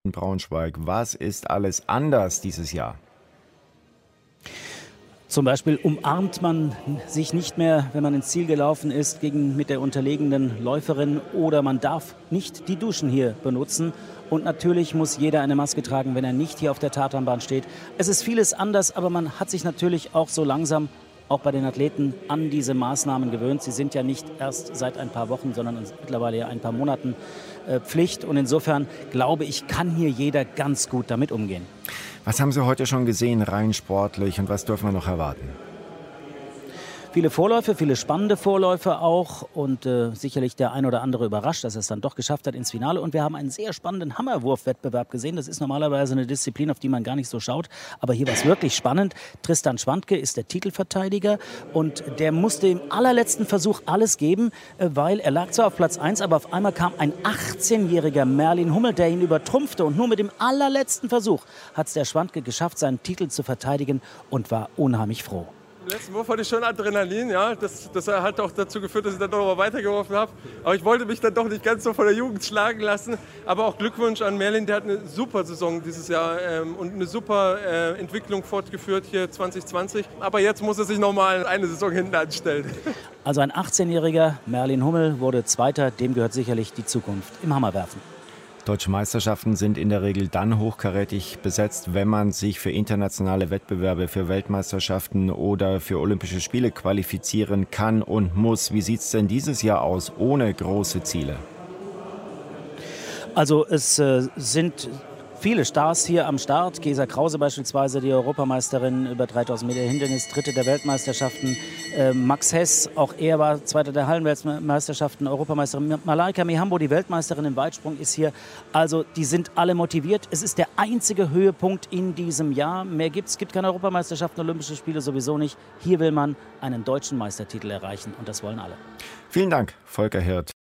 in Braunschweig. Was ist alles anders dieses Jahr? Zum Beispiel umarmt man sich nicht mehr, wenn man ins Ziel gelaufen ist, mit der unterlegenen Läuferin, oder man darf nicht die Duschen hier benutzen. Und natürlich muss jeder eine Maske tragen, wenn er nicht hier auf der Tatanbahn steht. Es ist vieles anders, aber man hat sich natürlich auch so langsam, auch bei den Athleten, an diese Maßnahmen gewöhnt. Sie sind ja nicht erst seit ein paar Wochen, sondern mittlerweile ja ein paar Monaten Pflicht. Und insofern glaube ich, kann hier jeder ganz gut damit umgehen. Was haben Sie heute schon gesehen, rein sportlich, und was dürfen wir noch erwarten? Viele Vorläufe, viele spannende Vorläufe auch, und sicherlich der ein oder andere überrascht, dass er es dann doch geschafft hat ins Finale. Und wir haben einen sehr spannenden Hammerwurfwettbewerb gesehen. Das ist normalerweise eine Disziplin, auf die man gar nicht so schaut. Aber hier war es wirklich spannend. Tristan Schwantke ist der Titelverteidiger und der musste im allerletzten Versuch alles geben, weil er lag zwar auf Platz 1, aber auf einmal kam ein 18-jähriger Merlin Hummel, der ihn übertrumpfte. Und nur mit dem allerletzten Versuch hat es der Schwantke geschafft, seinen Titel zu verteidigen, und war unheimlich froh. Im letzten Wurf hatte ich schon Adrenalin, ja. Das hat auch dazu geführt, dass ich dann doch noch mal weitergeworfen habe. Aber ich wollte mich dann doch nicht ganz so von der Jugend schlagen lassen. Aber auch Glückwunsch an Merlin, der hat eine super Saison dieses Jahr und eine super Entwicklung fortgeführt hier 2020. Aber jetzt muss er sich noch mal eine Saison hinten anstellen. Also ein 18-jähriger Merlin Hummel wurde Zweiter, dem gehört sicherlich die Zukunft im Hammerwerfen. Deutsche Meisterschaften sind in der Regel dann hochkarätig besetzt, wenn man sich für internationale Wettbewerbe, für Weltmeisterschaften oder für Olympische Spiele qualifizieren kann und muss. Wie sieht es denn dieses Jahr aus, ohne große Ziele? Also es sind viele Stars hier am Start. Gesa Krause beispielsweise, die Europameisterin über 3000 Meter Hindernis, Dritte der Weltmeisterschaften. Max Hess, auch er war Zweiter der Hallenweltmeisterschaften, Europameisterin. Malaika Mihambo, die Weltmeisterin im Weitsprung, ist hier. Also die sind alle motiviert. Es ist der einzige Höhepunkt in diesem Jahr. Mehr gibt's. Es gibt keine Europameisterschaften, Olympische Spiele sowieso nicht. Hier will man einen deutschen Meistertitel erreichen, und das wollen alle. Vielen Dank, Volker Hirt.